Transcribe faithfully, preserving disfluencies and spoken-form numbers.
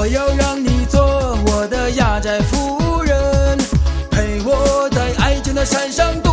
我要让你做我的压寨夫人，陪我在爱情的山上